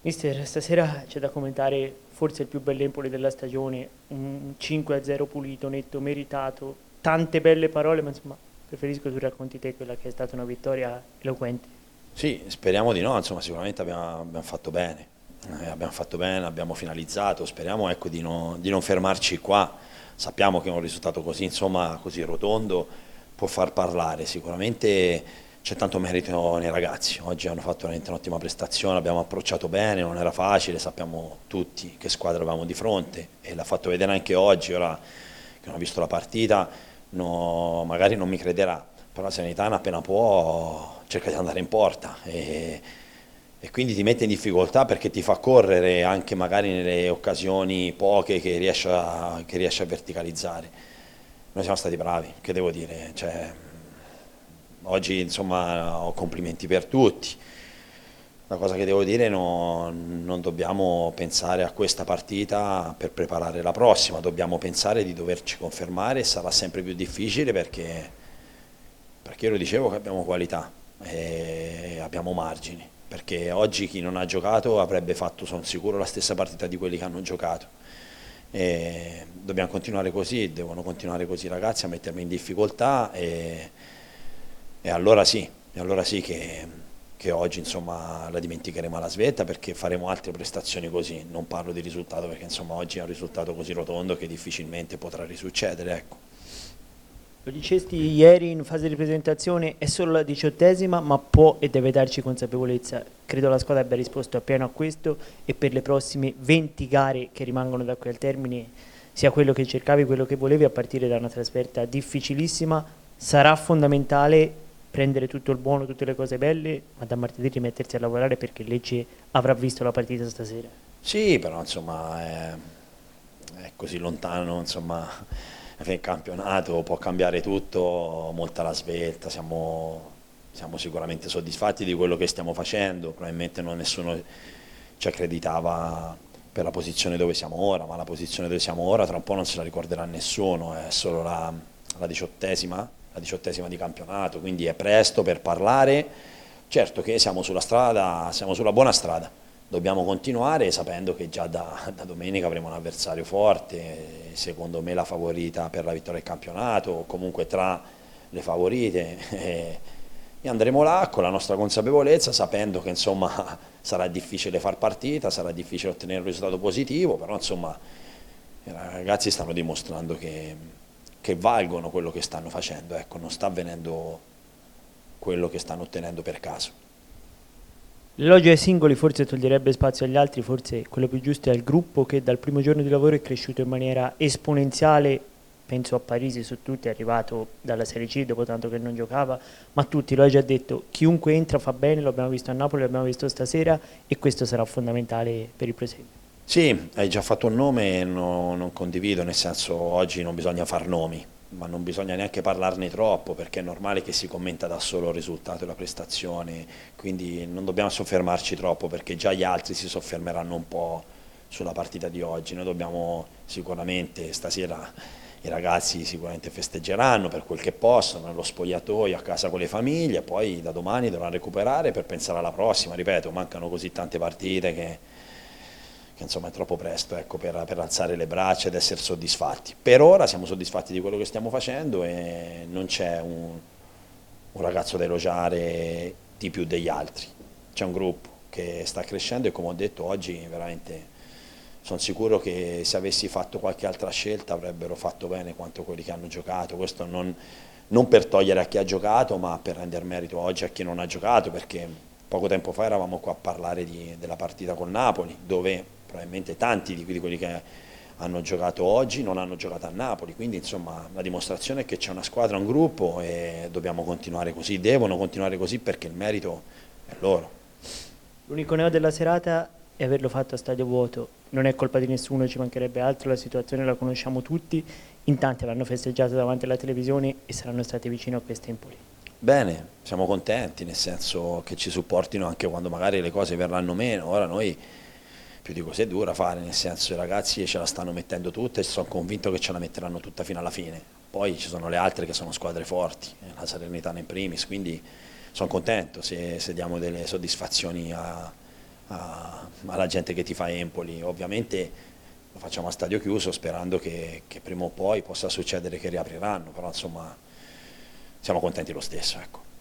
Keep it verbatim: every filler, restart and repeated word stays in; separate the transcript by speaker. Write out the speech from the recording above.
Speaker 1: Mister, stasera c'è da commentare forse il più bell'Empoli della stagione, un cinque a zero pulito, netto, meritato, tante belle parole, ma insomma preferisco tu racconti te quella che è stata una vittoria eloquente.
Speaker 2: Sì, speriamo di no, insomma sicuramente abbiamo, abbiamo fatto bene. Eh, abbiamo fatto bene, abbiamo finalizzato, speriamo ecco, di, no- di non fermarci qua. Sappiamo che un risultato così, insomma, così rotondo può far parlare, sicuramente c'è tanto merito nei ragazzi, oggi hanno fatto veramente un'ottima prestazione, abbiamo approcciato bene, non era facile, sappiamo tutti che squadra avevamo di fronte e l'ha fatto vedere anche oggi, ora che non ho visto la partita, no- magari non mi crederà, però la Salernitana appena può cerca di andare in porta e, e quindi ti mette in difficoltà perché ti fa correre anche magari nelle occasioni poche che riesce a, che riesce a verticalizzare. Noi siamo stati bravi, che devo dire, cioè, oggi insomma ho complimenti per tutti. La cosa che devo dire, no, non dobbiamo pensare a questa partita per preparare la prossima, dobbiamo pensare di doverci confermare e sarà sempre più difficile perché, perché io lo dicevo che abbiamo qualità e abbiamo margini, perché oggi chi non ha giocato avrebbe fatto, sono sicuro, la stessa partita di quelli che hanno giocato. E dobbiamo continuare così, devono continuare così i ragazzi a mettermi in difficoltà e, e allora sì, e allora sì che, che oggi insomma la dimenticheremo alla svelta perché faremo altre prestazioni così, non parlo di risultato perché insomma oggi è un risultato così rotondo che difficilmente potrà risuccedere, ecco.
Speaker 1: Lo dicesti ieri in fase di presentazione, è solo la diciottesima, ma può e deve darci consapevolezza. Credo la squadra abbia risposto appieno a questo e per le prossime venti gare che rimangono da qui al termine sia quello che cercavi, quello che volevi a partire da una trasferta difficilissima. Sarà fondamentale prendere tutto il buono, tutte le cose belle, ma da martedì rimettersi a lavorare perché Lecce avrà visto la partita stasera.
Speaker 2: Sì, però insomma è, è così lontano, insomma, il campionato può cambiare tutto, molto alla svelta, siamo, siamo sicuramente soddisfatti di quello che stiamo facendo, probabilmente non nessuno ci accreditava per la posizione dove siamo ora, ma la posizione dove siamo ora tra un po' non se la ricorderà nessuno, è solo la, la diciottesima, la diciottesima di campionato, quindi è presto per parlare, certo che siamo sulla strada, siamo sulla buona strada, dobbiamo continuare sapendo che già da, da domenica avremo un avversario forte, secondo me la favorita per la vittoria del campionato, o comunque tra le favorite, e, e andremo là con la nostra consapevolezza, sapendo che insomma sarà difficile far partita, sarà difficile ottenere un risultato positivo, però insomma i ragazzi stanno dimostrando che, che valgono quello che stanno facendo, ecco, non sta avvenendo quello che stanno ottenendo per caso.
Speaker 1: L'elogio ai singoli forse toglierebbe spazio agli altri, forse quello più giusto è al gruppo che dal primo giorno di lavoro è cresciuto in maniera esponenziale, penso a Parisi su tutti, è arrivato dalla Serie C dopo tanto che non giocava, ma tutti, lo hai già detto, chiunque entra fa bene, lo abbiamo visto a Napoli, lo abbiamo visto stasera e questo sarà fondamentale per il proseguo.
Speaker 2: Sì, hai già fatto un nome e no- non condivido, nel senso oggi non bisogna far nomi, ma non bisogna neanche parlarne troppo perché è normale che si commenta da solo il risultato e la prestazione, quindi non dobbiamo soffermarci troppo perché già gli altri si soffermeranno un po' sulla partita di oggi. Noi dobbiamo sicuramente, stasera i ragazzi sicuramente festeggeranno per quel che possono, nello spogliatoio, a casa con le famiglie, poi da domani dovranno recuperare per pensare alla prossima, ripeto, mancano così tante partite che che insomma è troppo presto ecco, per, per alzare le braccia ed essere soddisfatti. Per ora siamo soddisfatti di quello che stiamo facendo e non c'è un, un ragazzo da elogiare di più degli altri, c'è un gruppo che sta crescendo e come ho detto oggi veramente sono sicuro che se avessi fatto qualche altra scelta avrebbero fatto bene quanto quelli che hanno giocato, questo non, non per togliere a chi ha giocato ma per rendere merito oggi a chi non ha giocato perché poco tempo fa eravamo qua a parlare di, della partita col Napoli dove probabilmente tanti di quelli che hanno giocato oggi non hanno giocato a Napoli, quindi insomma la dimostrazione è che c'è una squadra, un gruppo e dobbiamo continuare così, devono continuare così perché il merito è loro.
Speaker 1: L'unico neo della serata è averlo fatto a stadio vuoto, non è colpa di nessuno, ci mancherebbe altro, la situazione la conosciamo tutti, in tanti l'hanno festeggiato davanti alla televisione e saranno stati vicino a questa Empoli.
Speaker 2: Bene, siamo contenti, nel senso che ci supportino anche quando magari le cose verranno meno, ora noi più di così è dura fare, nel senso i ragazzi ce la stanno mettendo tutta e sono convinto che ce la metteranno tutta fino alla fine. Poi ci sono le altre che sono squadre forti, la Salernitana in primis, quindi sono contento se, se diamo delle soddisfazioni a, a, alla gente che ti fa Empoli. Ovviamente lo facciamo a stadio chiuso sperando che, che prima o poi possa succedere che riapriranno, però insomma siamo contenti lo stesso, ecco.